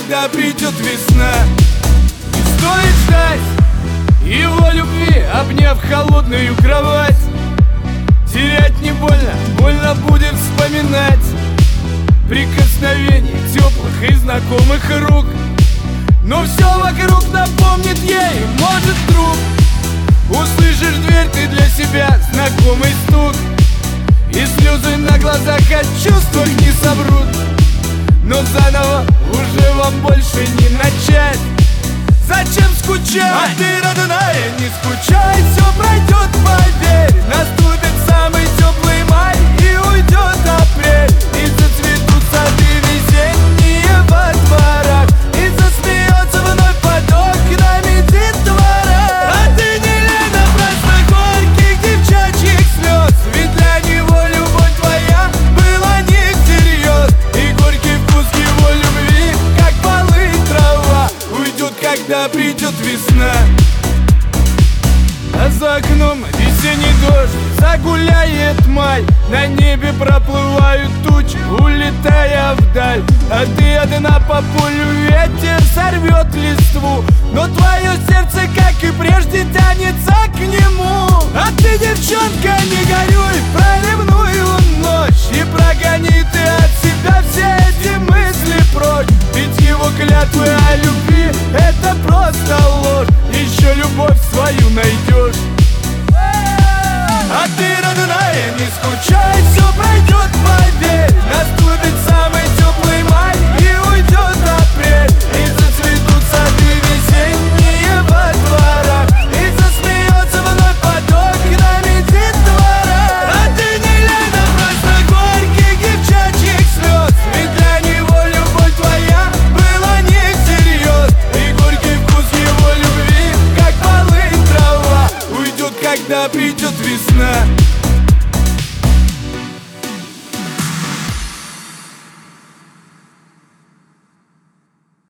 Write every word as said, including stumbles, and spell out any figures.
когда придет весна. Не стоит ждать его любви, обняв холодную кровать. Терять не больно, больно будет вспоминать прикосновение теплых и знакомых рук. Но все вокруг напомнит ей, может, вдруг услышишь дверь ты для себя, знакомый стук, и слезы на глазах от чувств не соврут. Но заново уже вам больше не начать. Зачем скучать? А ты, родная, не скучай, все пройдет, поверь. Наступит самый теплый май и уйдет апрель, и зацветут сады весенние во дворах, и засмеется вновь под окнами детвора. А ты не лей напрасно горьких девчачьих слез, ведь для него любовь твоя была не всерьез, и горький вкус его любви, как полы трава, уйдет, когда придет весна. А за окном весенний дождь, загуляет май, на небе проплывают тучи, улетая вдаль. А ты одна по полю, ветер сорвет листву, но твое сердце, как и прежде, тянется к нему. А ты, девчонка, не горюй, проливную ночь, и прогони ты от себя все